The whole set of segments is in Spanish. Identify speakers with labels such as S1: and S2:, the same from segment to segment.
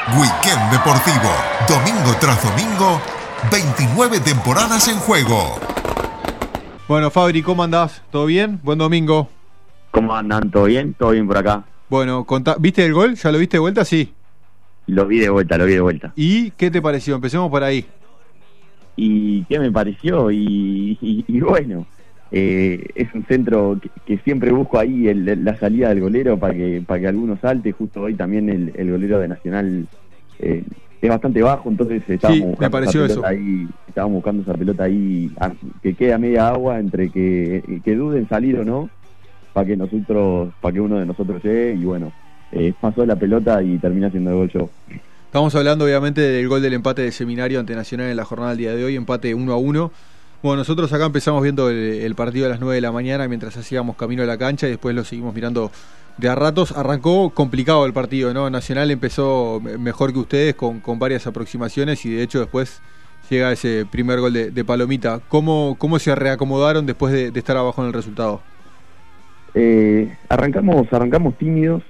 S1: Weekend Deportivo, domingo tras domingo, 29 temporadas en juego.
S2: Bueno, Fabri, ¿cómo andás? ¿Todo bien? Buen domingo.
S3: ¿Cómo andan? ¿Todo bien? Todo bien por acá.
S2: Bueno, ¿viste el gol? ¿Ya lo viste de vuelta? Sí.
S3: Lo vi de vuelta.
S2: ¿Y qué te pareció? Empecemos por ahí.
S3: ¿Y qué me pareció? Y bueno, es un centro que siempre busco ahí la salida del golero para que alguno salte. Justo hoy también el golero de Nacional es bastante bajo, entonces estábamos buscando esa pelota ahí que quede a media agua entre que duden salir o no, para que uno de nosotros llegue. Y bueno, pasó la pelota y termina siendo el gol yo.
S2: Estamos hablando obviamente del gol del empate de Seminario ante Nacional en la jornada del día de hoy, empate 1-1. Bueno, nosotros acá empezamos viendo el partido a las 9 de la mañana mientras hacíamos camino a la cancha y después lo seguimos mirando de a ratos. Arrancó complicado el partido, ¿no? Nacional empezó mejor que ustedes con varias aproximaciones y de hecho después llega ese primer gol de Palomita. ¿Cómo se reacomodaron después de estar abajo en el resultado?
S3: Arrancamos tímidos.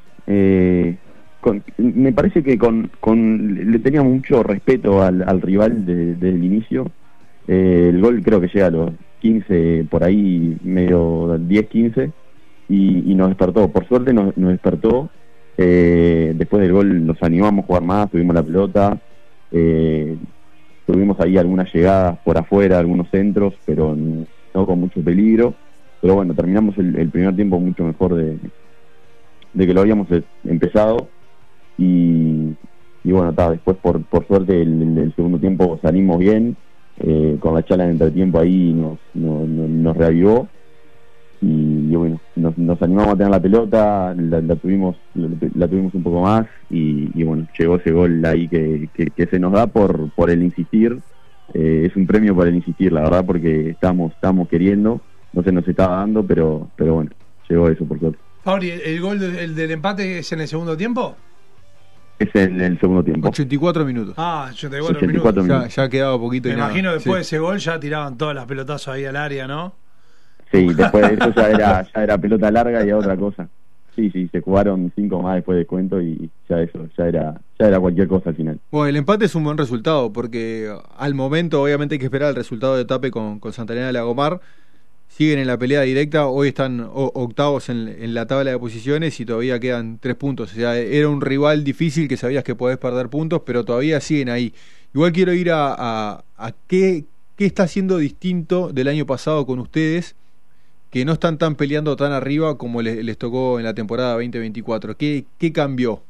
S3: Me parece que le teníamos mucho respeto al rival desde el inicio. El gol creo que llega a los 15, por ahí medio 10-15, y nos despertó. Por suerte nos despertó. Después del gol nos animamos a jugar más, tuvimos la pelota, tuvimos ahí algunas llegadas por afuera, algunos centros, pero no con mucho peligro. Pero bueno, terminamos el primer tiempo mucho mejor de que lo habíamos empezado. Y bueno, después por suerte el segundo tiempo salimos bien, con la charla en entretiempo ahí nos reavivó y bueno, nos animamos a tener la pelota, la tuvimos un poco más y bueno, llegó ese gol ahí que se nos da por el insistir. Es un premio por el insistir, la verdad, porque estábamos queriendo, no se nos estaba dando, pero bueno, llegó eso por suerte.
S4: Fabri, ¿el gol del empate es en el segundo tiempo?
S3: Es en el segundo tiempo.
S2: 84 minutos.
S4: 84 minutos.
S2: Ya quedaba poquito.
S4: Me
S2: y
S4: imagino
S2: nada.
S4: después de
S2: Sí.
S4: ese gol ya tiraban todas las pelotazos ahí al área, ¿no?
S3: Sí, después de eso ya era pelota larga y a otra cosa. Sí, se jugaron 5 más después de cuento y ya era cualquier cosa al final.
S2: Bueno, el empate es un buen resultado porque al momento obviamente hay que esperar el resultado de Tape con Santa Elena de Lagomar. Siguen en la pelea directa, hoy están octavos en la tabla de posiciones y todavía quedan 3 puntos. O sea, era un rival difícil que sabías que podés perder puntos, pero todavía siguen ahí. Igual quiero ir a qué está haciendo distinto del año pasado con ustedes, que no están tan peleando tan arriba como les tocó en la temporada 2024. ¿Qué cambió?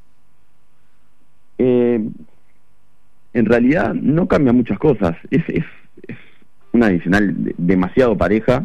S3: En realidad no cambia muchas cosas. Es una adicional demasiado pareja,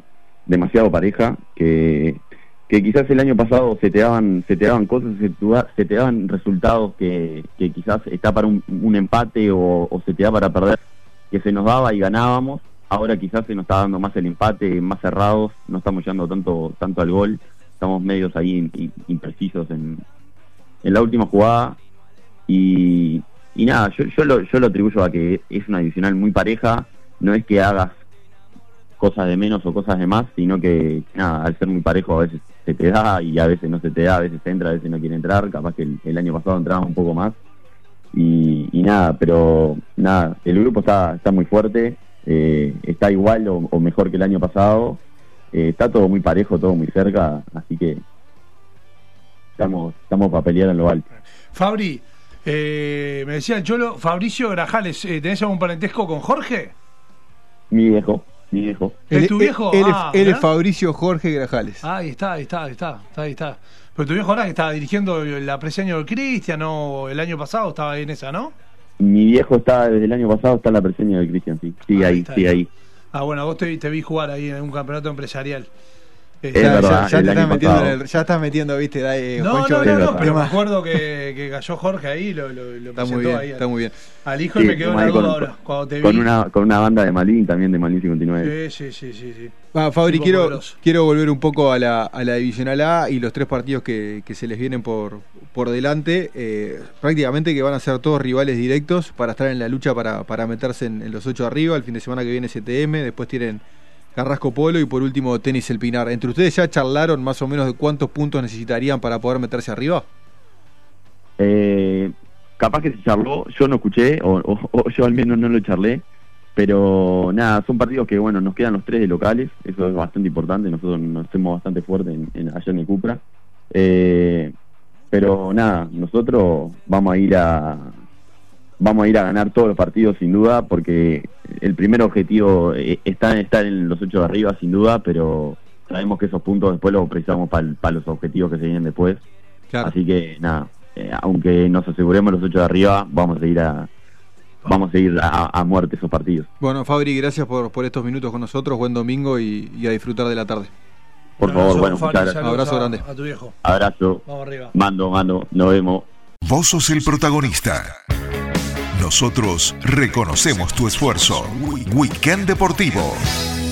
S3: que quizás el año pasado se te daban cosas, se te daban resultados que quizás está para un empate o se te da para perder, que se nos daba y ganábamos. Ahora quizás se nos está dando más el empate, más cerrados, no estamos llegando tanto al gol, estamos medios ahí imprecisos en la última jugada y nada, yo lo atribuyo a que es una adicional muy pareja. No es que hagas cosas de menos o cosas de más, sino que nada, al ser muy parejo a veces se te da y a veces no se te da, a veces entra, a veces no quiere entrar. Capaz que el año pasado entraba un poco más y nada, pero nada, el grupo está muy fuerte, está igual o mejor que el año pasado, está todo muy parejo, todo muy cerca, así que estamos para pelear en lo alto.
S4: Fabri, me decía el Cholo, Fabricio Grajales, ¿tenés algún parentesco con Jorge?
S3: Mi viejo.
S4: ¿Es tu viejo?
S2: Él es Fabricio Jorge Grajales.
S4: Ahí está. Pero tu viejo ahora que estaba dirigiendo la preseña del Cristian, ¿no? El año pasado estaba ahí en esa, ¿no?
S3: Mi viejo está, desde el año pasado, está en la preseña del Cristian, sí. Sí, ahí.
S4: Bueno, vos te vi jugar ahí en un campeonato empresarial.
S3: Verdad,
S2: ya estás metiendo, viste, Juancho,
S4: pero me acuerdo que cayó Jorge ahí, lo
S2: está
S4: presentó
S2: muy bien,
S4: ahí.
S2: Está muy bien.
S4: Al hijo y me quedó la duda ahora, cuando te vi.
S3: Con una banda de Malín, también de Malín 59.
S4: Sí.
S2: Fabri, quiero volver un poco a la Divisional A y los 3 partidos que se les vienen por delante. Prácticamente que van a ser todos rivales directos para estar en la lucha para meterse en los 8 arriba. El fin de semana que viene CTM, después tienen Carrasco Polo y por último Tenis El Pinar. ¿Entre ustedes ya charlaron más o menos de cuántos puntos necesitarían para poder meterse arriba?
S3: capaz que se charló, yo no escuché, o yo al menos no lo charlé, pero nada, son partidos que, bueno, nos quedan los 3 de locales, eso es bastante importante, nosotros nos hacemos bastante fuerte allá en el Cupra, pero nada, nosotros vamos a ir a ganar todos los partidos sin duda, porque el primer objetivo está en estar en los 8 de arriba sin duda, pero sabemos que esos puntos después los precisamos para los objetivos que se vienen después. Claro. Así que nada, aunque nos aseguremos los 8 de arriba, vamos a ir a muerte esos partidos.
S2: Bueno, Fabri, gracias por estos minutos con nosotros, buen domingo y a disfrutar de la tarde.
S3: Por favor, bueno, muchas gracias.
S2: Abrazo grande.
S4: A tu viejo.
S3: Abrazo.
S4: Vamos arriba.
S3: Mando, nos vemos.
S1: Vos sos el protagonista. Nosotros reconocemos tu esfuerzo. Weekend Deportivo.